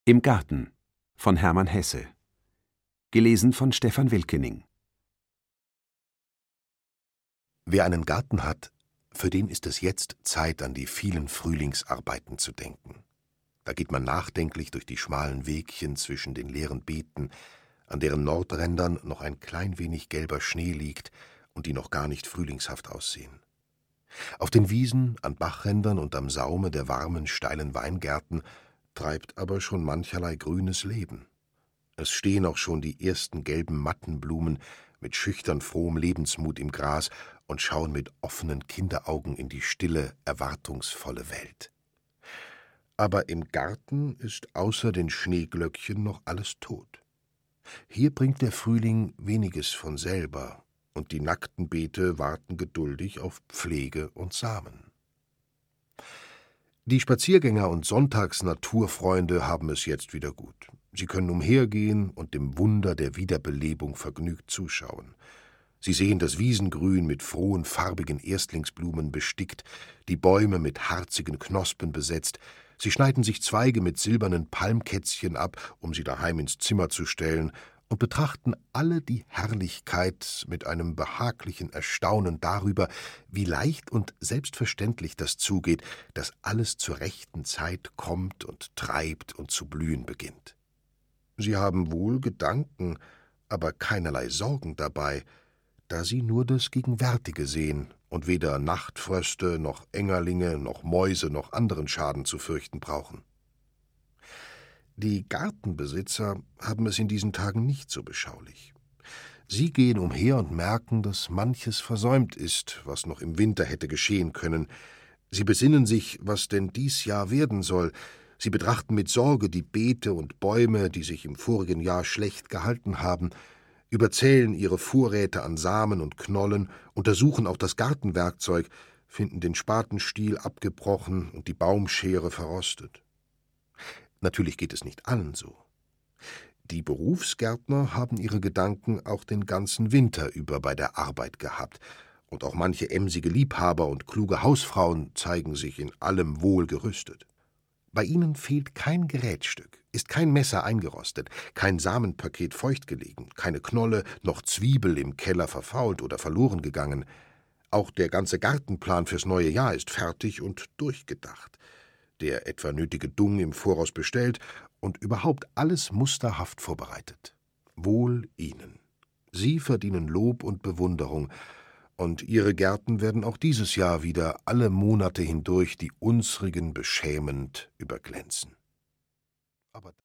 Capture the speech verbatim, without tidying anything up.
Im Garten von Hermann Hesse. Gelesen von Stefan Wilkening. Wer einen Garten hat, für den ist es jetzt Zeit, an die vielen Frühlingsarbeiten zu denken. Da geht man nachdenklich durch die schmalen Wegchen zwischen den leeren Beeten, an deren Nordrändern noch ein klein wenig gelber Schnee liegt und die noch gar nicht frühlingshaft aussehen. Auf den Wiesen, an Bachrändern und am Saume der warmen, steilen Weingärten treibt aber schon mancherlei grünes Leben. Es stehen auch schon die ersten gelben Mattenblumen mit schüchtern frohem Lebensmut im Gras und schauen mit offenen Kinderaugen in die stille, erwartungsvolle Welt. Aber im Garten ist außer den Schneeglöckchen noch alles tot. Hier bringt der Frühling weniges von selber, und die nackten Beete warten geduldig auf Pflege und Samen. Die Spaziergänger und Sonntagsnaturfreunde haben es jetzt wieder gut. Sie können umhergehen und dem Wunder der Wiederbelebung vergnügt zuschauen. Sie sehen das Wiesengrün mit frohen, farbigen Erstlingsblumen bestickt, die Bäume mit harzigen Knospen besetzt. Sie schneiden sich Zweige mit silbernen Palmkätzchen ab, um sie daheim ins Zimmer zu stellen, und betrachten alle die Herrlichkeit mit einem behaglichen Erstaunen darüber, wie leicht und selbstverständlich das zugeht, dass alles zur rechten Zeit kommt und treibt und zu blühen beginnt. Sie haben wohl Gedanken, aber keinerlei Sorgen dabei, da sie nur das Gegenwärtige sehen und weder Nachtfröste noch Engerlinge noch Mäuse noch anderen Schaden zu fürchten brauchen. Die Gartenbesitzer haben es in diesen Tagen nicht so beschaulich. Sie gehen umher und merken, dass manches versäumt ist, was noch im Winter hätte geschehen können. Sie besinnen sich, was denn dies Jahr werden soll. Sie betrachten mit Sorge die Beete und Bäume, die sich im vorigen Jahr schlecht gehalten haben, überzählen ihre Vorräte an Samen und Knollen, untersuchen auch das Gartenwerkzeug, finden den Spatenstiel abgebrochen und die Baumschere verrostet. Natürlich geht es nicht allen so. Die Berufsgärtner haben ihre Gedanken auch den ganzen Winter über bei der Arbeit gehabt, und auch manche emsige Liebhaber und kluge Hausfrauen zeigen sich in allem wohl gerüstet. Bei ihnen fehlt kein Gerätstück, ist kein Messer eingerostet, kein Samenpaket feucht gelegen, keine Knolle noch Zwiebel im Keller verfault oder verloren gegangen. Auch der ganze Gartenplan fürs neue Jahr ist fertig und durchgedacht, der etwa nötige Dung im Voraus bestellt und überhaupt alles musterhaft vorbereitet. Wohl ihnen. Sie verdienen Lob und Bewunderung, und ihre Gärten werden auch dieses Jahr wieder alle Monate hindurch die unsrigen beschämend überglänzen. Aber